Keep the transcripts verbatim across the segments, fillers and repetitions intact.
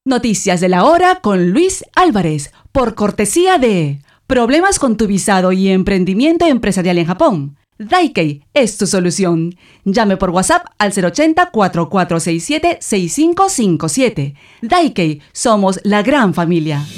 Noticias de la hora con Luis Álvarez, por cortesía de Problemas con tu visado y emprendimiento empresarial en Japón. Daikei es tu solución. Llame por WhatsApp al cero ochenta, cuatro cuatro seis siete, seis cinco cinco siete. Daikei, somos la gran familia.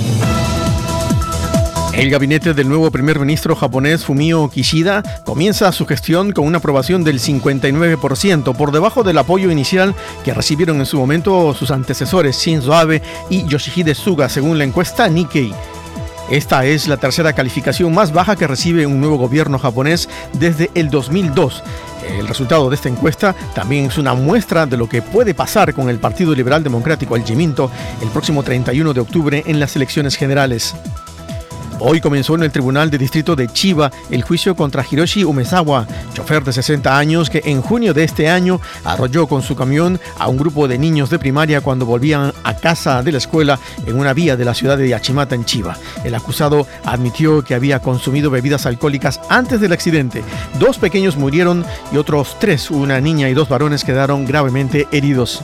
El gabinete del nuevo primer ministro japonés Fumio Kishida comienza su gestión con una aprobación del cincuenta y nueve por ciento, por debajo del apoyo inicial que recibieron en su momento sus antecesores Shinzo Abe y Yoshihide Suga, según la encuesta Nikkei. Esta es la tercera calificación más baja que recibe un nuevo gobierno japonés desde el dos mil dos. El resultado de esta encuesta también es una muestra de lo que puede pasar con el Partido Liberal Democrático, el Jiminto, el próximo treinta y uno de octubre en las elecciones generales. Hoy comenzó en el Tribunal de Distrito de Chiba el juicio contra Hiroshi Umezawa, chofer de sesenta años que en junio de este año arrolló con su camión a un grupo de niños de primaria cuando volvían a casa de la escuela en una vía de la ciudad de Yachimata en Chiba. El acusado admitió que había consumido bebidas alcohólicas antes del accidente. Dos pequeños murieron y otros tres, una niña y dos varones, quedaron gravemente heridos.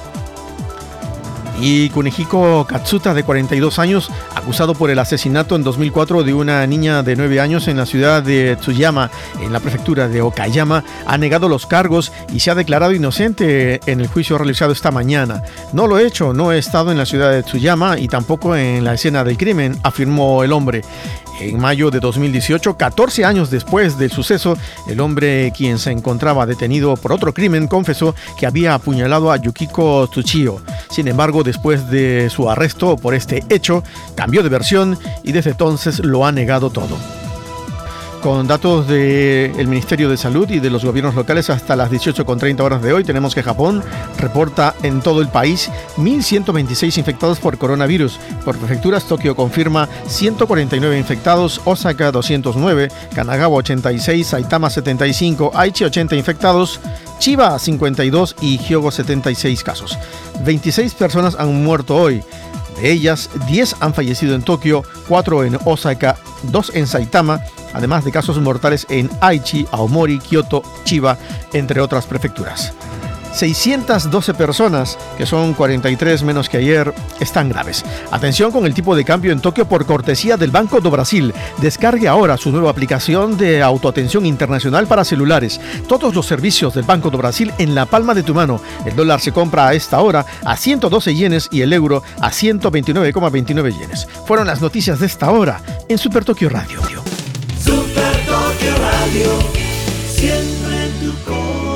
Y Kunihiko Katsuta, de cuarenta y dos años, acusado por el asesinato en dos mil cuatro de una niña de nueve años en la ciudad de Tsuyama, en la prefectura de Okayama, ha negado los cargos y se ha declarado inocente en el juicio realizado esta mañana. No lo he hecho, no he estado en la ciudad de Tsuyama y tampoco en la escena del crimen, afirmó el hombre. En mayo de dos mil dieciocho, catorce años después del suceso, el hombre, quien se encontraba detenido por otro crimen, confesó que había apuñalado a Yukiko Tsuchiyo. Sin embargo, después de su arresto por este hecho, cambió de versión y desde entonces lo ha negado todo. Con datos del Ministerio de Salud y de los gobiernos locales hasta las dieciocho con treinta horas de hoy, tenemos que Japón reporta en todo el país mil ciento veintiséis infectados por coronavirus. Por prefecturas, Tokio confirma ciento cuarenta y nueve infectados, Osaka doscientos nueve, Kanagawa ochenta y seis, Saitama setenta y cinco, Aichi ochenta infectados, Chiba cincuenta y dos y Hyogo setenta y seis casos. veintiséis personas han muerto hoy. De ellas, diez han fallecido en Tokio, cuatro en Osaka, dos en Saitama, además de casos mortales en Aichi, Aomori, Kyoto, Chiba, entre otras prefecturas. seiscientas doce personas, que son cuarenta y tres menos que ayer, están graves. Atención con el tipo de cambio en Tokio por cortesía del Banco do Brasil. Descargue ahora su nueva aplicación de autoatención internacional para celulares. Todos los servicios del Banco do Brasil en la palma de tu mano. El dólar se compra a esta hora a ciento doce yenes y el euro a ciento veintinueve coma veintinueve yenes. Fueron las noticias de esta hora en Super Tokio Radio. Super Tokio Radio, siempre en tu corazón.